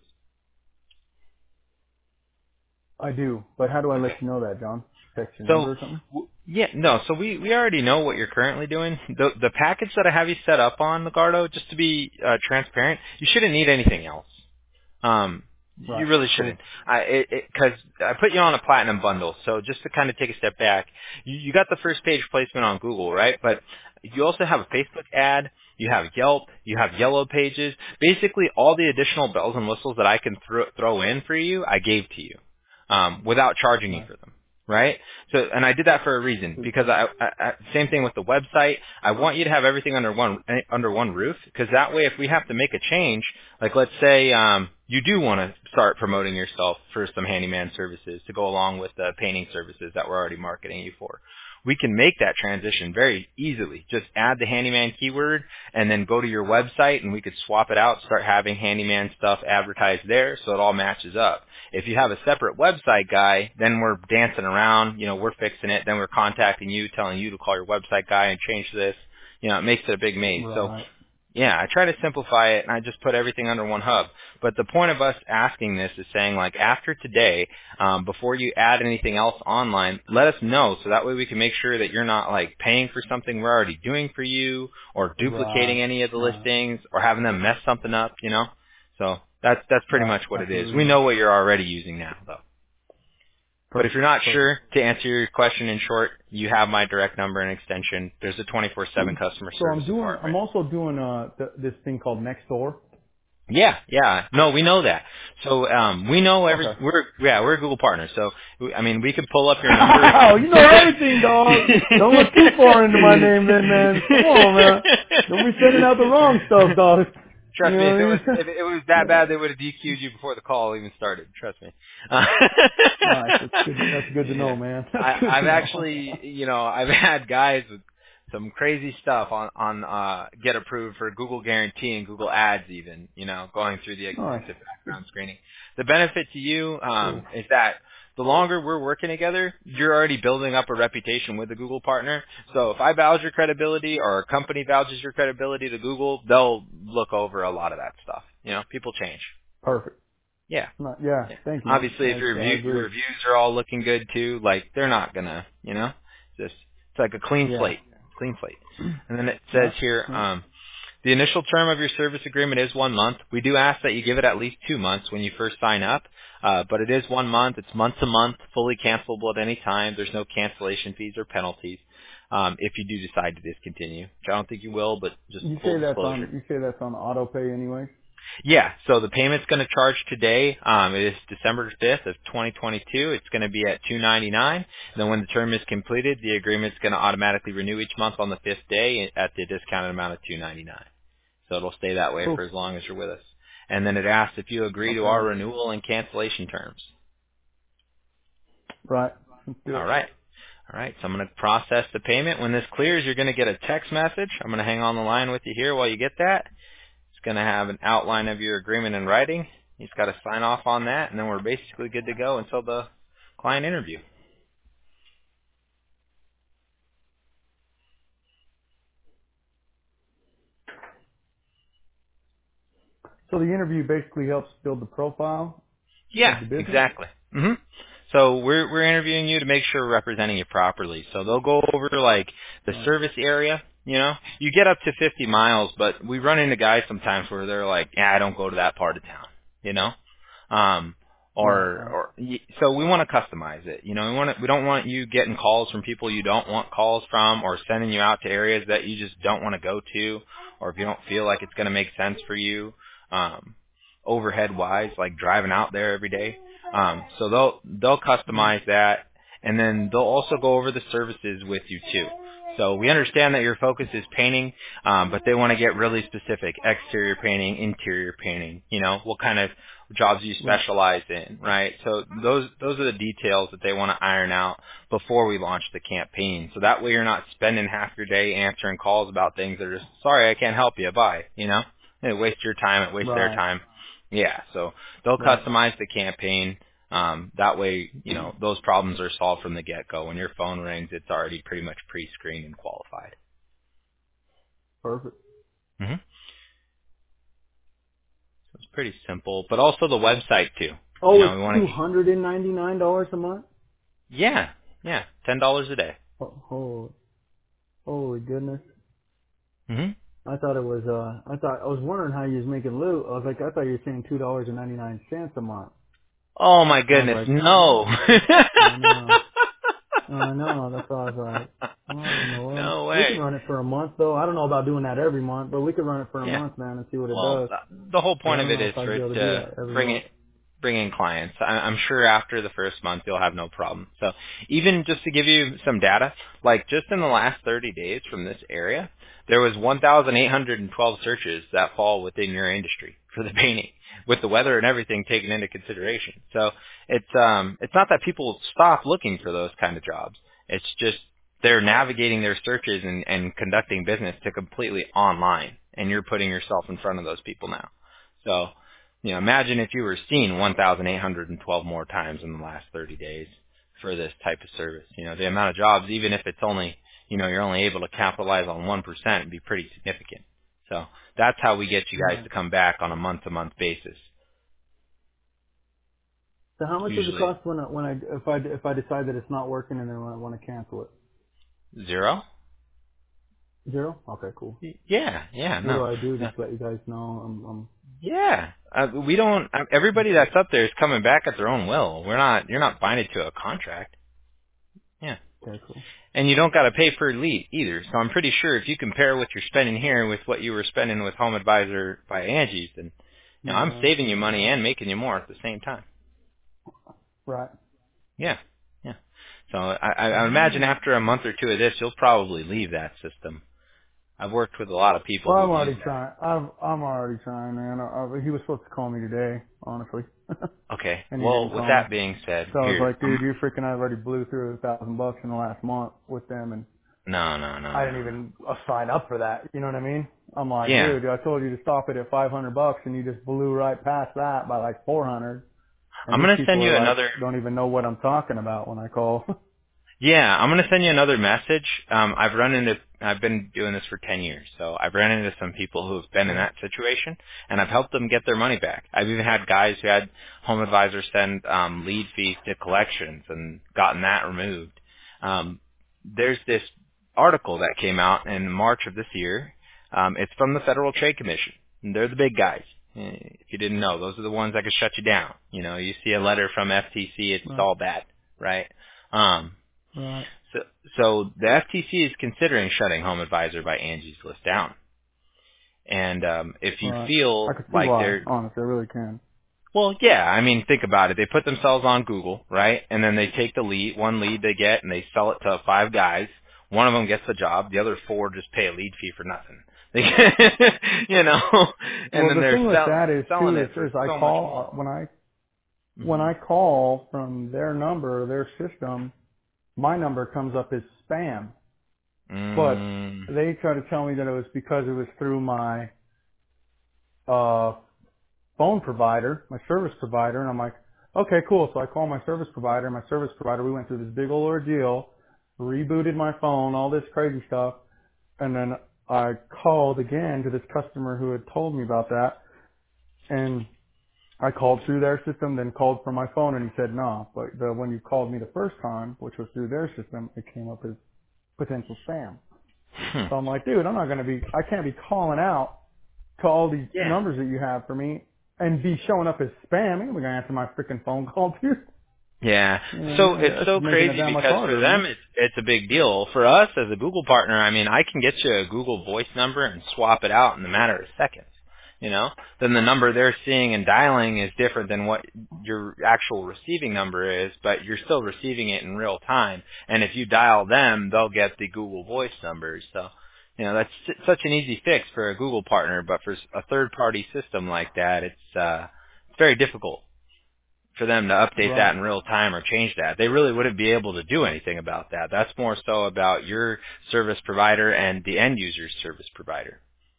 I do. But how do I Okay. let you know that, John? Text your So, number or something? so we already know what you're currently doing. The package that I have you set up on, Ligardo, just to be transparent, you shouldn't need anything else. You Right. really Cool. shouldn't. Because I put you on a platinum bundle. So just to kind of take a step back, you got the first page placement on Google, right? But you also have a Facebook ad. You have Yelp. You have Yellow Pages. Basically, all the additional bells and whistles that I can throw in for you, I gave to you without charging you Right. for them. Right? So, and I did that for a reason because I same thing with the website. I want you to have everything under one roof because that way, if we have to make a change, like let's say you do want to start promoting yourself for some handyman services to go along with the painting services that we're already marketing you for, we can make that transition very easily. Just add the handyman keyword and then go to your website and we could swap it out, start having handyman stuff advertised there so it all matches up. If you have a separate website guy, then we're dancing around, we're fixing it, then we're contacting you, telling you to call your website guy and change this. It makes it a big maze. So Right. yeah, I try to simplify it, and I just put everything under one hub. But the point of us asking this is saying, like, after today, before you add anything else online, let us know so that way we can make sure that you're not, like, paying for something we're already doing for you or duplicating Right. any of the Right. listings or having them mess something up, So that's pretty Right. much what it is. We Absolutely. know what you're already using now, though. But if you're not Perfect. sure, to answer your question in short, you have my direct number and extension. There's a 24/7 customer So service department. I'm also doing this thing called Nextdoor. Yeah. No, we know that. So we know Okay. we're a Google partner. So we could pull up your number. Wow, you know everything, dog. Don't look too far into my name, then, man. Come on, man. Don't be sending out the wrong stuff, dog. Trust You me, know what I mean? if it was that bad, they would have DQ'd you before the call even started. Trust me. Nice. That's good to know, Yeah. man. That's good I've to know. actually, I've had guys with some crazy stuff on get approved for Google Guarantee and Google Ads even, going through the Nice. extensive background screening. The benefit to you Cool. is that the longer we're working together, you're already building up a reputation with the Google partner. So if I vouch your credibility or a company vouches your credibility to Google, they'll look over a lot of that stuff. People change. Perfect. Yeah. Yeah. Yeah. Thank you. Obviously, if your I agree. reviews are all looking good too, like they're not gonna, just it's like a clean Yeah. slate, clean slate. And then it says Yeah. here, Yeah. the initial term of your service agreement is 1 month. We do ask that you give it at least 2 months when you first sign up, but it is 1 month. It's month to month, fully cancelable at any time. There's no cancellation fees or penalties if you do decide to discontinue, which I don't think you will, but just You full say disclosure. that's on auto pay anyway? Yeah, so the payment's going to charge today. It is December 5th of 2022. It's going to be at $299. Then when the term is completed, the agreement's going to automatically renew each month on the 5th day at the discounted amount of $299. So it'll stay that way Cool. for as long as you're with us. And then it asks if you agree to our Okay. renewal and cancellation terms. Right. Let's do All it. right. All right, so I'm going to process the payment. When this clears, you're going to get a text message. I'm going to hang on the line with you here while you get that. It's going to have an outline of your agreement in writing. He's got to sign off on that, and then we're basically good to go until the client interview. So the interview basically helps build the profile of Yeah, the business? exactly. So we're interviewing you to make sure we're representing you properly. So they'll go over like the Right. service area. You get up to 50 miles, but we run into guys sometimes where they're like, "Yeah, I don't go to that part of town." You know, um, Right. so we want to customize it. We don't want you getting calls from people you don't want calls from, or sending you out to areas that you just don't want to go to, or if you don't feel like it's going to make sense for you. Overhead wise, like driving out there every day. So they'll customize that, and then they'll also go over the services with you too. So we understand that your focus is painting, but they want to get really specific: exterior painting, interior painting. What kind of jobs you Right. specialize in, right? So those are the details that they want to iron out before we launch the campaign. So that way you're not spending half your day answering calls about things that are just, sorry, I can't help you, bye. It wastes your time, it wastes their Right. time. Yeah, so they'll Right. customize the campaign. That way, those problems are solved from the get-go. When your phone rings, it's already pretty much pre-screened and qualified. Perfect. hmm So it's pretty simple, but also the website too. Oh, We it's want to. $299 a month? Yeah, $10 a day. Oh, holy goodness. hmm I thought it was, I was wondering how you was making loot. I thought you were saying $2.99 a month. Oh my I was goodness, like, no. I know. I know. That's why I was like, what in the world? No We can way. run it for a month though. I don't know about doing that every month, but we could run it for a Yeah. month, man, and see what it Well, does. the whole But I point of don't it know is if I'd for be it able to do to that every bring month. it, bring in clients. I'm sure after the first month you'll have no problem. So even just to give you some data, like just in the last 30 days from this area, there was 1,812 searches that fall within your industry for the painting, with the weather and everything taken into consideration. So it's not that people stop looking for those kind of jobs. It's just they're navigating their searches and conducting business to completely online, and you're putting yourself in front of those people now. So, imagine if you were seen 1,812 more times in the last 30 days for this type of service. The amount of jobs, even if it's only, you're only able to capitalize on 1%, would be pretty significant. So that's how we get you guys Right. to come back on a month-to-month basis. So how much does it Usually cost if I decide that it's not working and then I want to cancel it? 0. Zero? Okay, cool. Yeah, What do no. I do? Just let you guys know Yeah, we don't. Everybody that's up there is coming back at their own will. You're not binded to a contract. Yeah, okay, cool. and you don't got to pay per lead either. So I'm pretty sure if you compare what you're spending here with what you were spending with Home Advisor by Angie's, then I'm Yeah. saving you money and making you more at the same time. Right. Yeah, yeah. So I imagine after a month or two of this, you'll probably leave that system. I've worked with a lot of people Well, who I'm already use that. trying. I'm already trying, man. He was supposed to call me today, honestly. Okay. And he Well, didn't with call me. that being said, So I was here. like, dude, you freaking, I already blew through $1,000 in the last month with them, and I didn't No. even sign up for that. You know what I mean? I'm like, Yeah. dude, I told you to stop it at $500, and you just blew right past that by like 400. And I'm these going to people send are you like, another. don't even know what I'm talking about when I call. Yeah, I'm going to send you another message. I've been doing this for 10 years, so I've run into some people who have been in that situation, and I've helped them get their money back. I've even had guys who had Home Advisor send lead fees to collections and gotten that removed. There's this article that came out in March of this year. It's from the Federal Trade Commission. And they're the big guys. If you didn't know, those are the ones that could shut you down. You know, you see a letter from FTC, it's Right. all bad, right? Right. So the FTC is considering shutting Home Advisor by Angie's List down. And if you Right. I feel could see like why, they're, honestly, I really can. well, yeah, I mean, think about it. They put themselves on Google, right? And then they take one lead they get, and they sell it to 5 guys. One of them gets the job. The other 4 just pay a lead fee for nothing. They, you know, and Well, then the they're thing with that is selling too, it for is I so much more. call, when I call from their number, their system, my number comes up as spam. But Mm. they try to tell me that it was because it was through my phone provider, my service provider, and I'm like, okay, cool. So I call my service provider. My service provider, we went through this big old ordeal, rebooted my phone, all this crazy stuff, and then I called again to this customer who had told me about that, and I called through their system, then called from my phone, and he said no. But when you called me the first time, which was through their system, it came up as potential spam. So I'm like, dude, I can't be calling out to all these Yeah. numbers that you have for me and be showing up as spam. I'm going to answer my freaking phone call too. Yeah. You know what I So mean? it's That's so just making it crazy that much because for harder, them man. it's a big deal. For us as a Google partner, I mean, I can get you a Google Voice number and swap it out in a matter of seconds. You know, then the number they're seeing and dialing is different than what your actual receiving number is, but you're still receiving it in real time. And if you dial them, they'll get the Google Voice numbers. So, you know, that's such an easy fix for a Google partner, but for a third-party system like that, it's very difficult for them to update that Right. in real time or change that. They really wouldn't be able to do anything about that. That's more so about your service provider and the end user's service provider.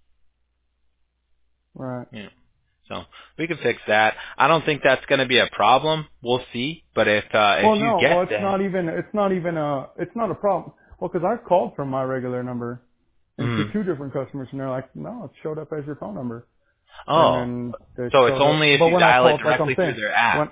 Right. Yeah. So we can fix that. I don't think that's going to be a problem. We'll see. But if you get It's that, it's not a problem. Well, because I've called from my regular number and to mm, 2 different customers, and they're like, no, it showed up as your phone number. And oh, then it so it's showed up. only if But you when I dial it called, like I'm directly through saying, their app.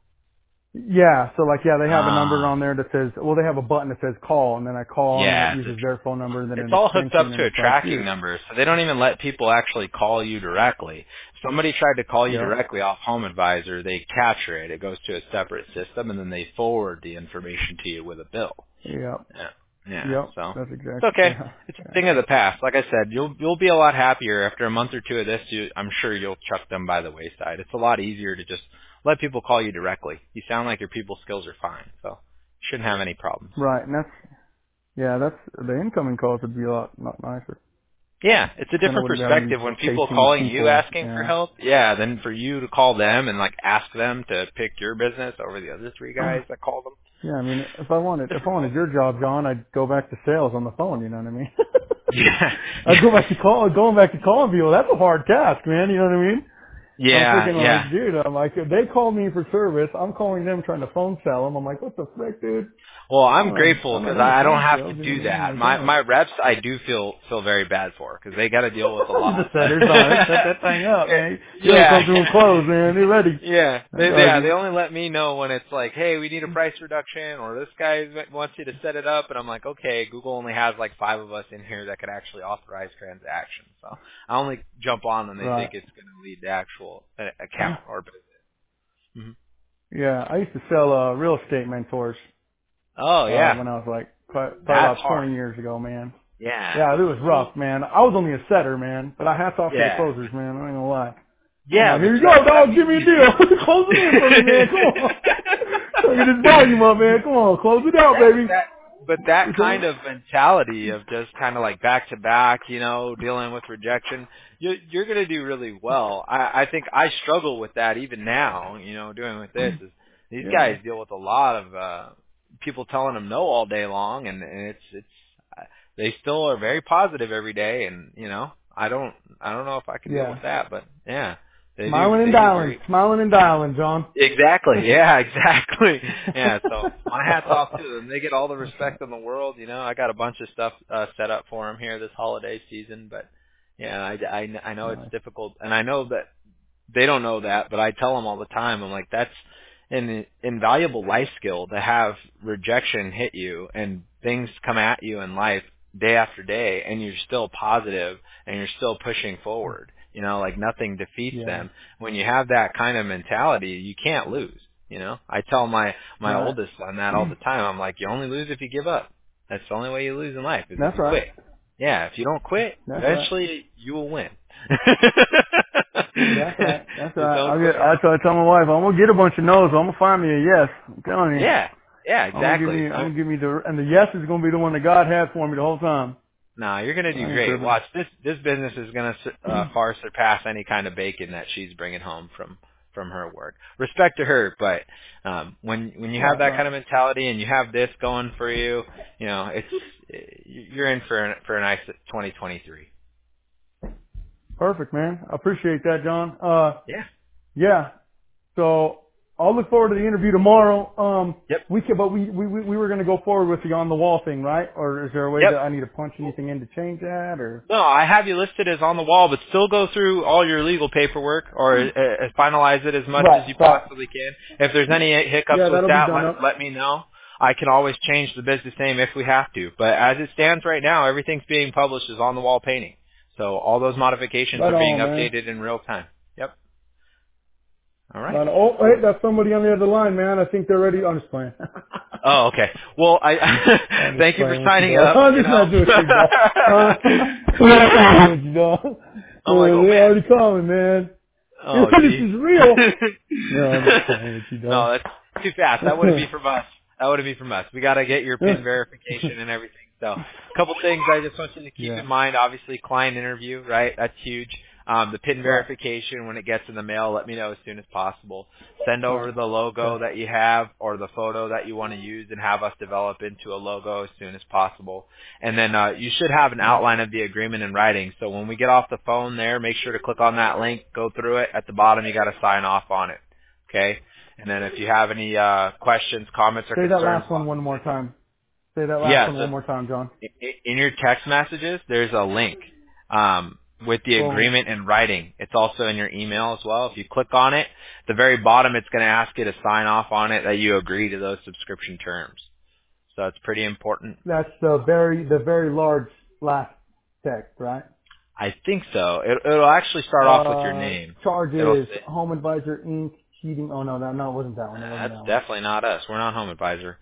yeah, so like, yeah, they have a number Ah, on there that says, well, they have a button that says call, and then I call, and then it yeah. uses their phone number, and then It's an all hooked up extension, to and a it's like, tracking dude, number, so they don't even let people actually call you directly. If somebody tried to call you yeah, directly off Home Advisor, they capture it. It goes to a separate system, and then they forward the information to you with a bill. yeah, Yeah, yeah. yep, So that's it's exactly, okay. yeah, It's a yeah. thing of the past. Like I said, you'll be a lot happier after a month or 2 of this. I'm sure you'll chuck them by the wayside. It's a lot easier to just let people call you directly. You sound like your people skills are fine, so you shouldn't have any problems. Right, and that's, the incoming calls would be a lot nicer. Yeah, it's a Then I different wouldn't be having to perspective be when people are chasing calling you people, asking for yeah. help. Yeah, than for you to call them and like ask them to pick your business over the other 3 guys that called them. Yeah, I mean, if I wanted Different focus. your job, John, I'd go back to sales on the phone, you know what I mean? Yeah. I'd go back to going back to calling people. That's a hard task, man, you know what I mean? I'm Yeah, freaking yeah. like, dude, I'm like, if they call me for service, I'm calling them trying to phone sell them. I'm like, what the frick, dude? Well, I'm grateful I'm not because into I don't phone have to sales, you know do what I mean? that. Like, My reps, I do feel very bad for because they got to deal with a you're lot. the setters on it. Set that thing up, man. You don't come through and Yeah. close, man. They're ready. Yeah, Like, they only let me know when it's like, hey, we need a price reduction, or this guy wants you to set it up, and I'm like, okay, Google only has like 5 of us in here that could actually authorize transactions, so I only jump on when they right. think it's going to lead to actual account or business. Hmm. Yeah, I used to sell real estate mentors Oh yeah, when I was like probably that's about hard. 20 years ago, man. Yeah. Yeah, it was Well, rough, man. I was only a setter, man, but I hats off to the yeah, closers, man. I ain't gonna lie. I'm yeah, like, but here you see, go, that dog. Give means me a you. deal. Close it in for me, man. Come on. So get this volume up, man. Come on, close it out, baby. But that kind of mentality of just kind of like back to back, you know, dealing with rejection, you're going to do really well. I think I struggle with that even now, you know, doing with this. Is these guys deal with a lot of people telling them no all day long, and it's they still are very positive every day, and you know, I don't know if I can deal with that, but yeah. Smiling and dialing, John. Exactly. Yeah, exactly. Yeah, so my hat's off to them. They get all the respect in the world. You know, I got a bunch of stuff set up for them here this holiday season, but yeah, I know it's difficult, and I know that they don't know that, but I tell them all the time. I'm like, that's an invaluable life skill to have rejection hit you and things come at you in life day after day, and you're still positive and you're still pushing forward. You know, like nothing defeats them. When you have that kind of mentality, you can't lose. You know, I tell my oldest son that all the time. I'm like, you only lose if you give up. That's the only way you lose in life is if you quit. Yeah, if you don't quit, eventually you will win. That's right. I tell my wife, I'm gonna get a bunch of no's. I'm gonna find me a yes. I'm telling you. Yeah, exactly. I'm gonna give me and the yes is gonna be the one that God had for me the whole time. No, you're gonna do great. Watch this. This business is gonna far surpass any kind of bacon that she's bringing home from her work. Respect to her, but when you have that kind of mentality and you have this going for you, you know you're in for a nice 2023. Perfect, man. I appreciate that, John. Yeah. So I'll look forward to the interview tomorrow. Yep. We were going to go forward with the on the wall thing, right? Or is there a way that I need to punch anything in to change that? Or no, I have you listed as on the wall, but still go through all your legal paperwork or finalize it as much as you possibly can. If there's any hiccups with that, let me know. I can always change the business name if we have to. But as it stands right now, everything's being published as on the wall painting. So all those modifications are being updated in real time. Yep. All right. Oh, wait, that's somebody on the other line, man. I think they're ready. I'm just playing. Oh, okay. Well, I thank you for signing up. I'm just not doing it, dog. I'm like, they're already calling, man. Oh, this is real. No, I'm just playing with you, dog. No, that's too fast. That wouldn't be from us. We got to get your PIN verification and everything. So, a couple things I just want you to keep in mind. Obviously, client interview, right? That's huge. The PIN verification, when it gets in the mail, let me know as soon as possible. Send over the logo that you have or the photo that you want to use and have us develop into a logo as soon as possible. And then you should have an outline of the agreement in writing. So when we get off the phone there, make sure to click on that link, go through it. At the bottom, you got to sign off on it. Okay? And then if you have any questions, comments, or concerns. Say that last one more time. Say that last one more time, John. In your text messages, there's a link with the agreement in writing. It's also in your email as well. If you click on it, at the very bottom, it's going to ask you to sign off on it that you agree to those subscription terms. So it's pretty important. That's the very large last text, right? I think so. It'll actually start off with your name. Charges, Home Advisor Inc. Cheating. Oh no, it wasn't that one. That's definitely not us. We're not Home Advisor.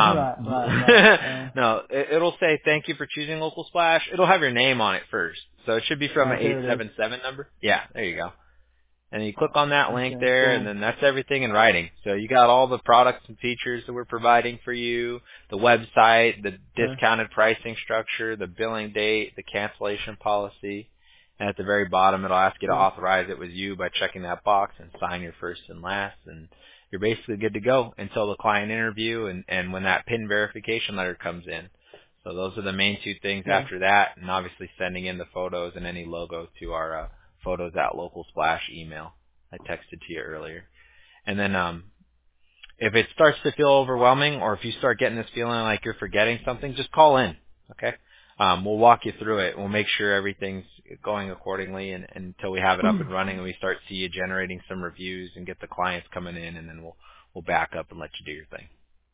Right. No, it'll say thank you for choosing Local Splash. It'll have your name on it first, so it should be from an 877 number. Yeah, there you go. And you click on that link there, and then that's everything in writing. So you got all the products and features that we're providing for you, the website, the discounted pricing structure, the billing date, the cancellation policy. And at the very bottom, it'll ask you to authorize it with you by checking that box and sign your first and last. And you're basically good to go until the client interview and when that PIN verification letter comes in. So those are the main two things after that. And obviously sending in the photos and any logo to our photos at Local Splash email I texted to you earlier. And then if it starts to feel overwhelming or if you start getting this feeling like you're forgetting something, just call in, okay? We'll walk you through it. We'll make sure everything's going accordingly and until we have it up and running and we start see you generating some reviews and get the clients coming in, and then we'll back up and let you do your thing.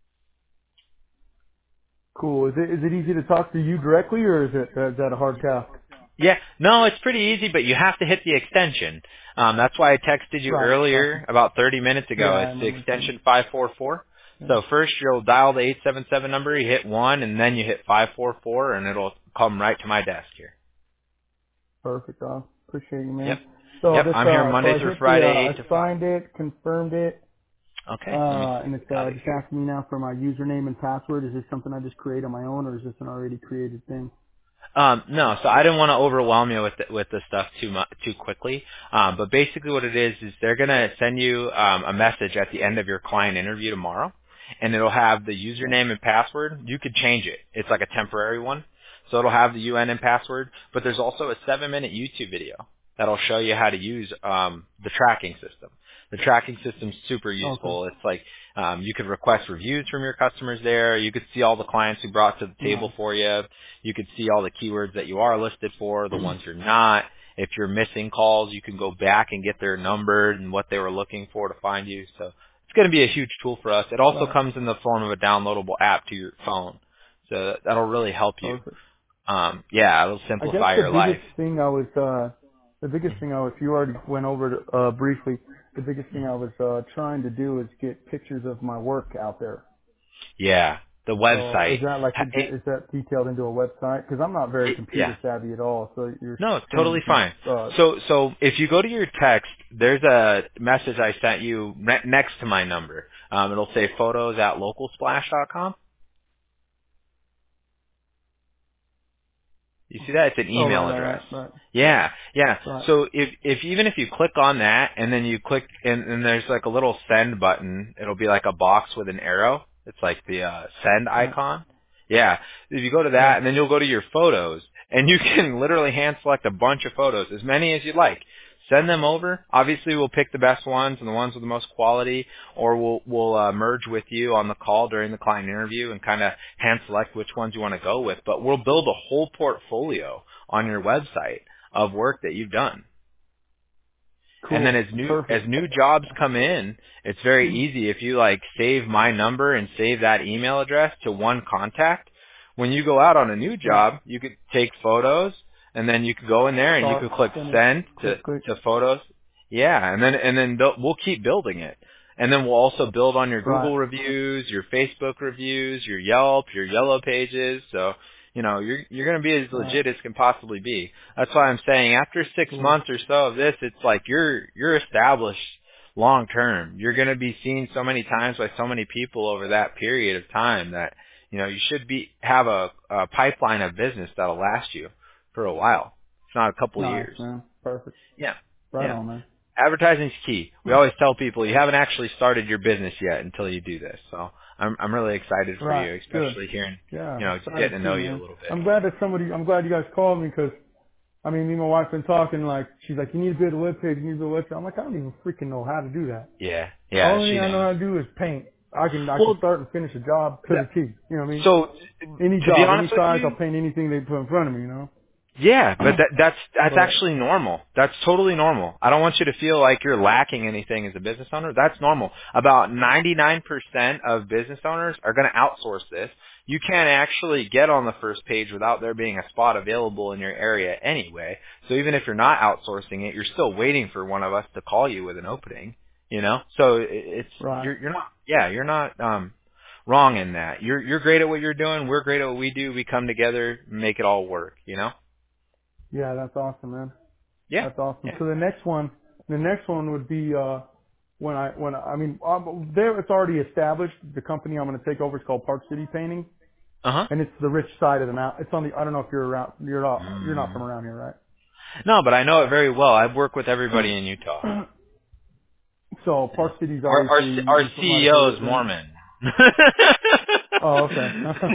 Cool. Is it easy to talk to you directly, or is that a hard task? Yeah, no, it's pretty easy, but you have to hit the extension. That's why I texted you earlier about 30 minutes ago. It's the extension 544. So first you'll dial the 877 number, you hit 1, and then you hit 544, and it'll come right to my desk here. Perfect. Appreciate you, man. Yep. So I'm here Monday through Friday. I signed it, confirmed it. Okay. Let me And it's got it just here. asking me now for my username and password. Is this something I just create on my own, or is this an already created thing? No, so I didn't want to overwhelm you with the stuff too quickly. But basically, what it is they're gonna send you a message at the end of your client interview tomorrow, and it'll have the Okay. username and password. You could change it. It's like a temporary one, so it'll have the UN and password. But there's also a 7-minute YouTube video that'll show you how to use the tracking system. The tracking system's super Okay. useful. It's like you could request reviews from your customers there. You could see all the clients who brought to the table Nice. for you. You could see all the keywords that you are listed for, the ones you're not. If you're missing calls, you can go back and get their number and what they were looking for to find you. So it's going to be a huge tool for us. It also Right. comes in the form of a downloadable app to your phone. So that'll really help you. Perfect. Yeah, it'll I guess simplify the your life. biggest thing you already went over it, briefly, the biggest thing I was trying to do is get pictures of my work out there. Yeah, the So is website. that is that detailed into a website? Because I'm not very Yeah. computer savvy at all. So you're No, saying totally you can, fine. So if you go to your text, there's a message I sent you next to my number. It'll say photos@localsplash.com. You see that? It's an oh, email address. right. Yeah, yeah. Right. So if even if you click on that and then you click and there's like a little send button, it'll be like a box with an arrow. It's like the send Right. icon. Yeah. If you go to Yeah. that and then you'll go to your photos and you can literally hand select a bunch of photos, as many as you'd like. Send them over. Obviously, we'll pick the best ones and the ones with the most quality, or we'll merge with you on the call during the client interview and kind of hand select which ones you want to go with. But we'll build a whole portfolio on your website of work that you've done. And then Cool. as Perfect. new jobs come in, it's very easy. If you like save my number and save that email address to one contact, when you go out on a new Right. job, you could take photos and then you could go in there and you Start. could click Finish. send Click. Click. to photos. Yeah, and then we'll keep building it. And then we'll also build on your Right. Google reviews, your Facebook reviews, your Yelp, your Yellow Pages. So, you're going to be as Right. legit as can possibly be. That's why I'm saying after 6 Cool. months or so of this, it's like you're established long term. You're going to be seen so many times by so many people over that period of time that you should have a pipeline of business that'll last you for a while. It's not a couple of Nice, years. man. Perfect. Yeah, Right yeah. on, man. Advertising's key. We always tell people you haven't actually started your business yet until you do this. So I'm really excited for Right. you, Good. especially hearing Yeah. just Excited getting to too, know you a man. little bit. I'm glad you guys called me because, I mean, me and my wife been talking like, she's like, you need to build a webpage, you need to build a website. I'm like, I don't even freaking know how to do that. Yeah, The yeah, only she thing I know knows. how to do is paint. I can Well, start and finish a job to the T. You know what I mean? so Any to be job, any honest with size, I'll you, paint anything they put in front of me, you know? yeah, but that's But, actually normal. That's totally normal. I don't want you to feel like you're lacking anything as a business owner. That's normal. About 99% of business owners are going to outsource this. You can't actually get on the first page without there being a spot available in your area anyway. So even if you're not outsourcing it, you're still waiting for one of us to call you with an opening. So it's right. you're not wrong in that. You're great at what you're doing. We're great at what we do. We come together, make it all work. Yeah, that's awesome, man. Yeah. That's awesome. Yeah. So the next one would be, there it's already established. The company I'm going to take over is called Park City Painting, Uh-huh. and it's the rich side of the mountain. It's on the. I don't know if you're around. You're not from Mm. around here, No, but I know it very well. I've worked with everybody in Utah. right? So Yeah. Park City's Our obviously our you might have heard CEO it. is And Mormon. oh, okay.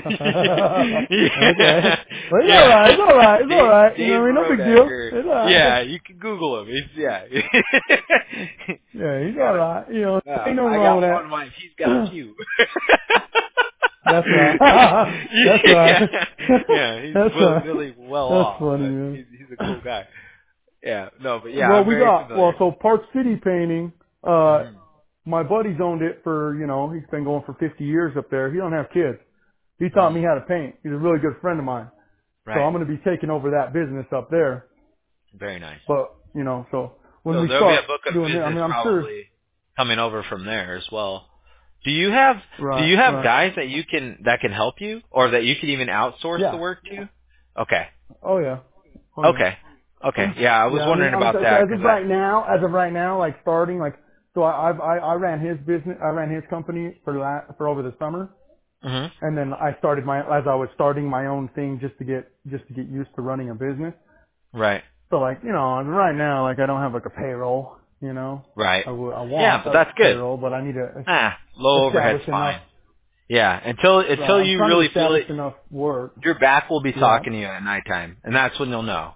Okay. Yeah. Well, it's all Yeah. right. It's all right. It's all right. You know Dave what I mean? No big deal. Rodacker. It's all right. Yeah, you can Google him. Yeah. Yeah, he's all Yeah. right. You know, ain't no I wrong got with one wife. He's got a that. few. That's right. That's Yeah. right. Yeah. He's That's right. really well That's off, funny, but man. he's a cool guy. Yeah. No, but yeah, Well, I'm very familiar. so Park City Painting, Hmm. my buddy's owned it for, he's been going for 50 years up there. He don't have kids. He taught Hmm. me how to paint. He's a really good friend of mine. So Right. I'm going to be taking over that business up there. Very nice. But, so when So we there'll be a start book of doing it, I business mean, I'm sure. probably coming over from there as well. Do you have Right, right. guys that can help you, or that you can even outsource the Yeah. work to? Okay. Oh yeah. Oh yeah. Okay. Okay. Yeah, I was Yeah, I mean, wondering about that as because of right now, like starting, like So I ran his business. I ran his company for over the summer. Mm-hmm. And then I started as I was starting my own thing just to get used to running a business. Right. So like, right now, like I don't have like a payroll, Right. I want Yeah, but a that's good. payroll, but I need to Low overhead's establish fine. enough. Yeah, until I'm you trying to really feel establish it, enough work. your back will be Yeah. talking to you at nighttime, and that's when you'll know.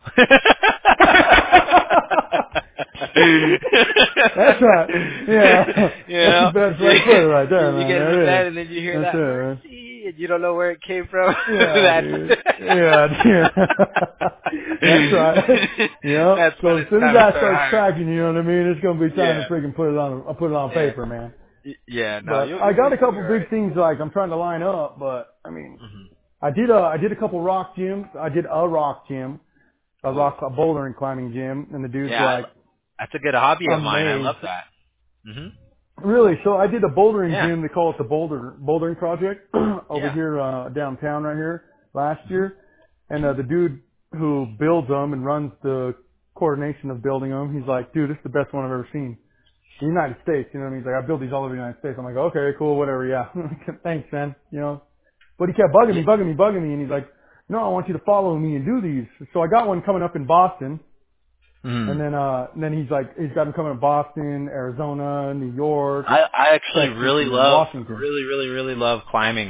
That's right. Yeah. You That's the know, best way to put it right there, you man. get That into bed is. and then you hear That's that it, man. mercy, and you don't know where it came from. Yeah, dude. Yeah. That's right. Yep. That's So when as it's soon as time to that start starts hiring. tracking, you know what I mean? It's gonna be time to Yeah, freaking put it on yeah, paper, man. yeah. No, But I got a you'll be couple all big right. things like I'm trying to line up, but I mean, Mm-hmm. I did a couple rock gyms. I did a rock gym, a Cool. bouldering climbing gym, and the dude's Yeah, like that's a good hobby of mine. I love amazed. that. Mhm. Really? So I did a bouldering Yeah. gym. They call it the bouldering project over Yeah. here downtown right here last Mhm. year. And the dude who builds them and runs the coordination of building them, he's like, dude, this is the best one I've ever seen. The United States, you know what I mean? He's like, I build these all over the United States. I'm like, okay, cool, whatever, yeah. Thanks, man. But he kept bugging Yeah. me, and he's like, no, I want you to follow me and do these. So I got one coming up in Boston. And Mm. then he's he's got them coming in Boston, Arizona, New York, I actually Texas, really and love Washington. really love climbing.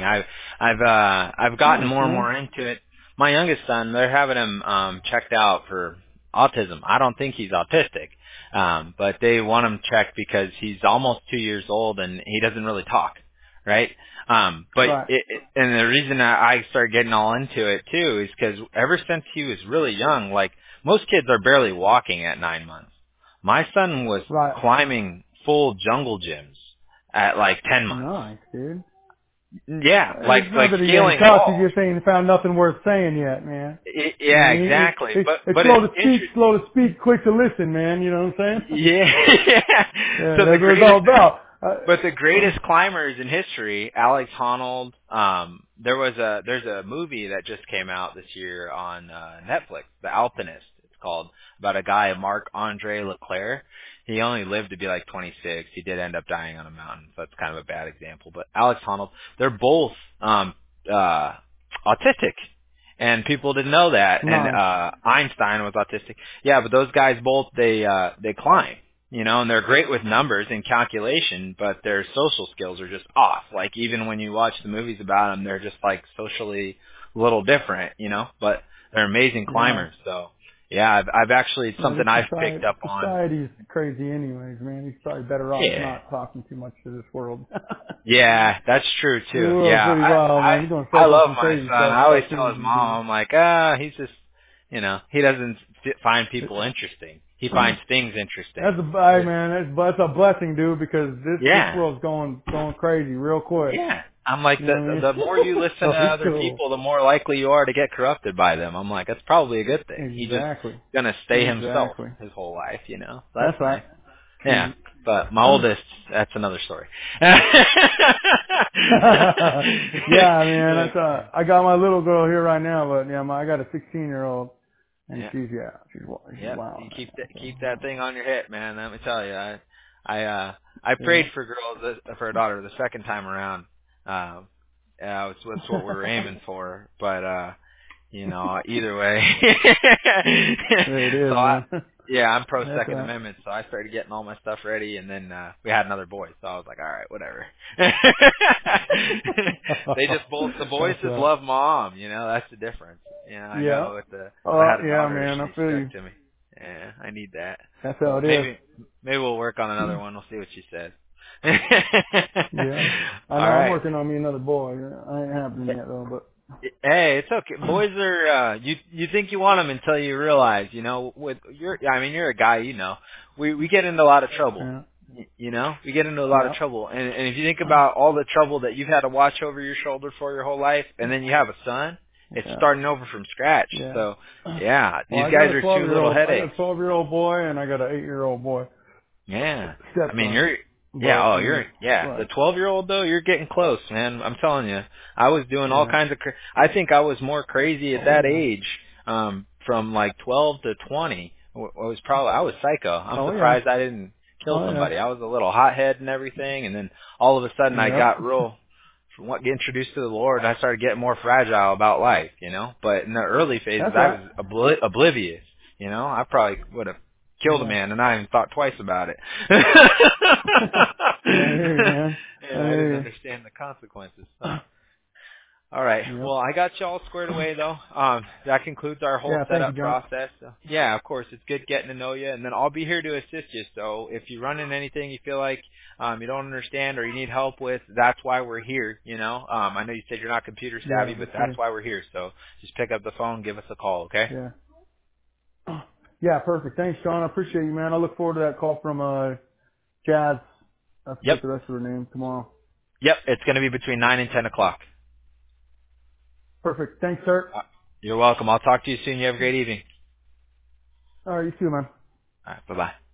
I've gotten Nice, more and man. more into it. My youngest son, they're having him checked out for autism. I don't think he's autistic. But they want him checked because he's almost 2 years old and he doesn't really talk, right? But Right. and the reason I started getting all into it too is because ever since he was really young, like most kids are barely walking at 9 months. My son was Right. climbing full jungle gyms at like 10 months. Nice, dude. Yeah, It's not like that he ain't scaling taught you, walls. just ain't found nothing worth saying yet, man. You know Yeah, what I mean? exactly. It's But slow it's to speak, interesting. slow to speak, quick to listen, man. You know what I'm saying? Yeah. Yeah, So that's what it's all about. but the greatest climbers in history, Alex Honnold. There's a movie that just came out this year on Netflix, The Alpinist. It's called, about a guy, Marc Andre Leclerc. He only lived to be like 26. He did end up dying on a mountain, so that's kind of a bad example. But Alex Honnold, they're both autistic. And people didn't know that. And Nice. Einstein was autistic. Yeah, but those guys both they climb, and they're great with numbers and calculation, but their social skills are just off. Like even when you watch the movies about them, they're just like socially a little different, but they're amazing Yeah. climbers. So yeah, I've actually, it's Yeah, something I've picked up on. society's crazy anyways, man. He's probably better off Yeah. not talking too much to this world. Yeah, that's true The too. world's Yeah, pretty wild, man. He's gonna I start doing love some my crazy son. stuff. I always Start tell killing his some mom, I'm like, he's just, he doesn't find people interesting. He dudes. finds things interesting. That's man. That's a blessing, dude, because this Yeah, world's going crazy real quick. yeah. I'm like, You know what I mean? the more you listen So to he's other cool. people, the more likely you are to get corrupted by them. I'm like, that's probably a good thing. He's just Exactly. gonna stay himself Exactly. his whole life, That's That's nice. right. Yeah, Sweet. but my oldest, that's another story. Yeah, man. I got my little girl here right now, but yeah, I got a 16-year-old, and Yeah. she's Yep. wild You right now. keep that thing on your hip, man. Let me tell you, I Yeah. prayed for for a daughter the second time around. Yeah, that's what we were aiming for, but either way. There it is, So man. I'm pro That's Second right. Amendment, so I started getting all my stuff ready, and then we had another boy, so I was like, all right, whatever. The boys That's just right. love mom, that's the difference. I Yeah. know if I had a Yeah, daughter, man. I she's feel stuck you. to me. Yeah, I need that. That's how it is. Maybe we'll work on another one. We'll see what she says. Yeah. I know. All I'm right. working on me another boy. I ain't happening yet though, but. Hey, it's okay. Boys are you think you want them until you realize, you're a guy, we get into a lot of trouble. Yeah. We get into a lot of Yeah. trouble. And if you think about all the trouble that you've had to watch over your shoulder for your whole life, and then you have a son, it's Yeah. starting over from scratch. Yeah. So, yeah, Well, these I got guys a are two little 12-year-old. I got headaches. a 12-year-old boy, and I got an 8-year-old boy. Yeah. I mean, Stepson. But the 12-year-old though, you're getting close, man. I'm telling you. I was doing all Yeah. kinds of I think I was more crazy at that Yeah. age, from like 12 to 20. I was psycho. I'm Oh yeah. surprised I didn't kill Oh, somebody. yeah. I was a little hothead and everything, and then all of a sudden I Yep. got get introduced to the Lord, and I started getting more fragile about life, you know. But in the early phases, That's I right. was oblivious, you know. I probably would have killed a Yeah. man, and I even thought twice about it. Yeah, I hear you, man. I And I didn't hear understand the consequences. So. All right. you. Yep. Well, I got you all squared away, though. That concludes our whole Yeah, thank you, setup John. process. So, yeah, of course, it's good getting to know you, and then I'll be here to assist you. So if you run into anything you feel like you don't understand or you need help with, that's why we're here. You know, I know you said you're not computer savvy, Yeah, but for that's sure. why we're here. So just pick up the phone, give us a call, okay? Yeah. Yeah, perfect. Thanks, Sean. I appreciate you, man. I look forward to that call from Jazz. I Yep. forget the rest of her name tomorrow. Yep. It's going to be between 9 and 10 o'clock. Perfect. Thanks, sir. You're welcome. I'll talk to you soon. You have a great evening. All right, you too, man. All right. Bye-bye.